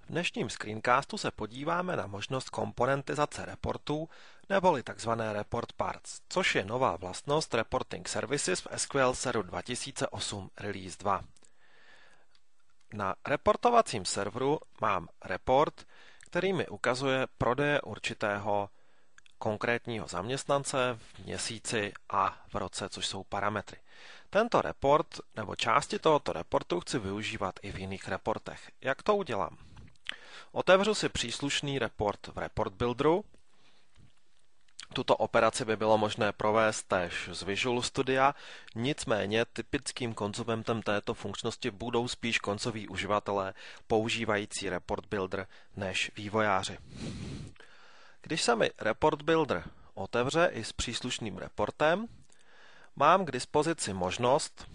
dnešním screencastu se podíváme na možnost komponentizace reportů neboli tzv. Report Parts, což je nová vlastnost Reporting Services v SQL Server 2008 Release 2. Na reportovacím serveru mám report, který mi ukazuje prodeje určitého konkrétního zaměstnance v měsíci a v roce, což jsou parametry. Tento report nebo části tohoto reportu chci využívat i v jiných reportech. Jak to udělám? Otevřu si příslušný report v Report Builderu. Tuto operaci by bylo možné provést též z Visual Studia, nicméně typickým konzumentem této funkčnosti budou spíš koncoví uživatelé používající Report Builder než vývojáři. Když se mi Report Builder otevře i s příslušným reportem, mám k dispozici možnost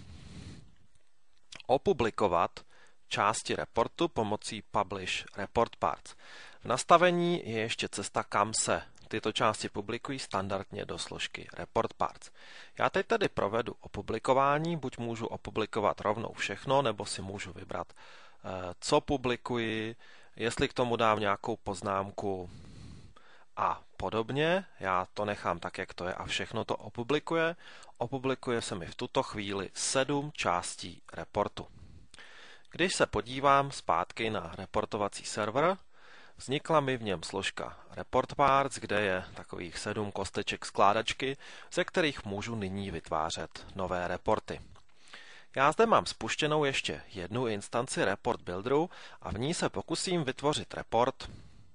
opublikovat části reportu pomocí Publish Report Parts. V nastavení je ještě cesta, kam se tyto části publikují standardně do složky Report Parts. Já teď tedy provedu opublikování, buď můžu opublikovat rovnou všechno, nebo si můžu vybrat, co publikuji, jestli k tomu dám nějakou poznámku a podobně. Já to nechám tak, jak to je a všechno to opublikuje. Opublikuje se mi v tuto chvíli 7 částí reportu. Když se podívám zpátky na reportovací server, vznikla mi v něm složka Report Parts, kde je takových 7 kosteček skládačky, ze kterých můžu nyní vytvářet nové reporty. Já zde mám spuštěnou ještě jednu instanci Report Builderu a v ní se pokusím vytvořit report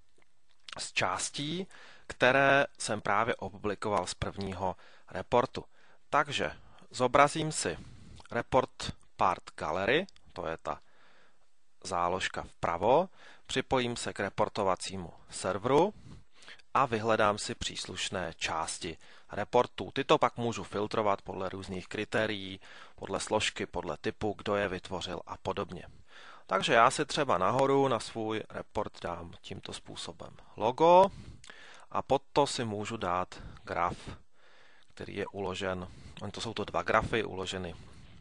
z částí, které jsem právě opublikoval z prvního reportu. Takže zobrazím si Report Part Gallery, to je ta záložka vpravo, připojím se k reportovacímu serveru a vyhledám si příslušné části reportů. Tyto pak můžu filtrovat podle různých kritérií, podle složky, podle typu, kdo je vytvořil a podobně. Takže já si třeba nahoru na svůj report dám tímto způsobem logo a pod to si můžu dát graf, který je uložen, to jsou to 2 grafy uloženy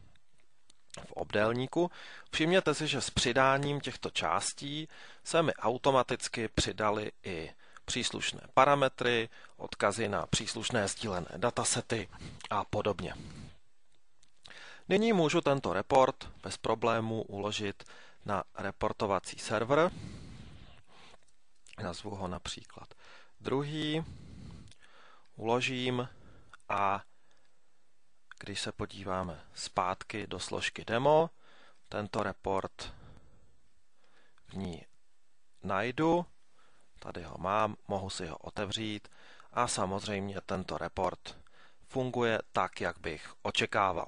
v obdélníku. Všimněte si, že s přidáním těchto částí se mi automaticky přidaly i příslušné parametry, odkazy na příslušné sdílené datasety a podobně. Nyní můžu tento report bez problémů uložit na reportovací server. Nazvu ho například druhý, uložím a když se podíváme zpátky do složky demo, tento report v ní najdu, tady ho mám, mohu si ho otevřít a samozřejmě tento report funguje tak, jak bych očekával.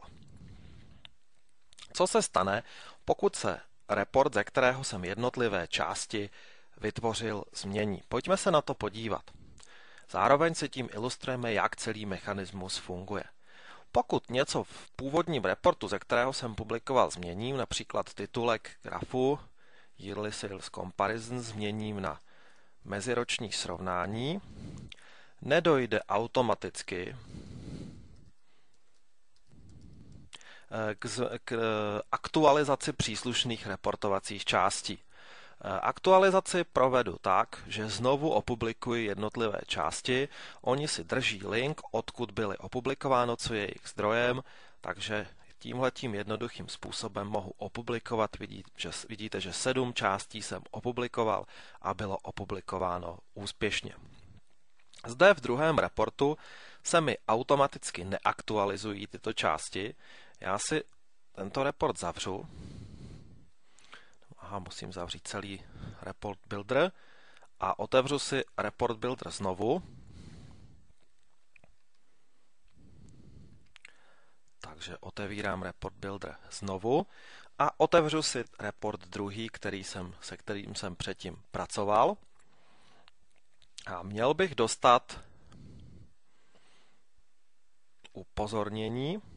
Co se stane, pokud se report, ze kterého jsem jednotlivé části vytvořil, změní? Pojďme se na to podívat. Zároveň si tím ilustrujeme, jak celý mechanismus funguje. Pokud něco v původním reportu, ze kterého jsem publikoval, změním, například titulek grafu Yearly Sales Comparison změním na meziroční srovnání, nedojde automaticky k aktualizaci příslušných reportovacích částí. Aktualizaci provedu tak, že znovu opublikuji jednotlivé části, oni si drží link, odkud byly opublikováno, co je jejich zdrojem, takže tímhletím jednoduchým způsobem mohu opublikovat. Vidíte, že 7 částí jsem opublikoval a bylo opublikováno úspěšně. Zde v druhém reportu se mi automaticky neaktualizují tyto části. Já si tento report zavřu. Musím zavřít celý Report Builder a otevřu si Report Builder znovu. Takže otevírám Report Builder znovu a otevřu si report druhý, se kterým jsem předtím pracoval. A měl bych dostat upozornění,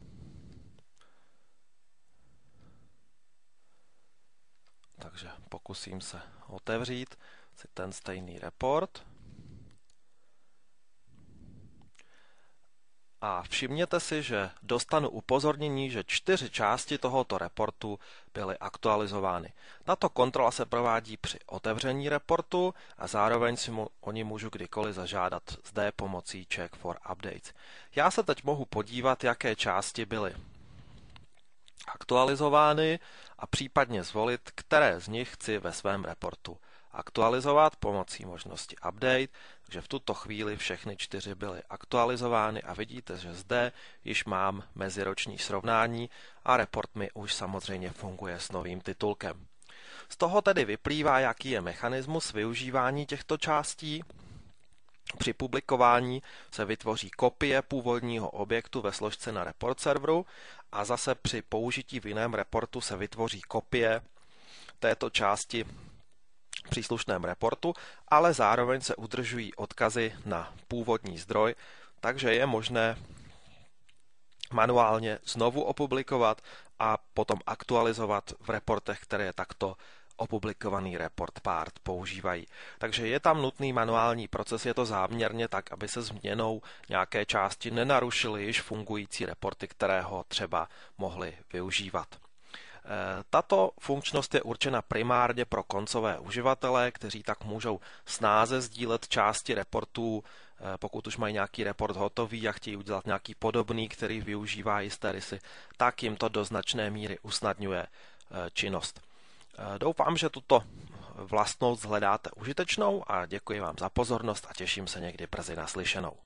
takže pokusím se otevřít si ten stejný report A všimněte si, že dostanu upozornění, že 4 části tohoto reportu byly aktualizovány. Tato kontrola se provádí při otevření reportu a zároveň si o ní můžu kdykoliv zažádat zde pomocí Check for Updates. Já se teď mohu podívat, jaké části byly aktualizovány a případně zvolit, které z nich chci ve svém reportu aktualizovat pomocí možnosti Update, takže v tuto chvíli všechny 4 byly aktualizovány a vidíte, že zde již mám meziroční srovnání a report mi už samozřejmě funguje s novým titulkem. Z toho tedy vyplývá, jaký je mechanismus využívání těchto částí. Při publikování se vytvoří kopie původního objektu ve složce na report serveru a zase při použití v jiném reportu se vytvoří kopie této části v příslušném reportu, ale zároveň se udržují odkazy na původní zdroj, takže je možné manuálně znovu opublikovat a potom aktualizovat v reportech, které takto opublikovaný report part používají. Takže je tam nutný manuální proces, je to záměrně tak, aby se změnou nějaké části nenarušily již fungující reporty, které ho třeba mohly využívat. Tato funkčnost je určena primárně pro koncové uživatele, kteří tak můžou snáze sdílet části reportů, pokud už mají nějaký report hotový a chtějí udělat nějaký podobný, který využívá jisté rysy, tak jim to do značné míry usnadňuje činnost. Doufám, že tuto vlastnost hledáte užitečnou a děkuji vám za pozornost a těším se někdy brzy naslyšenou.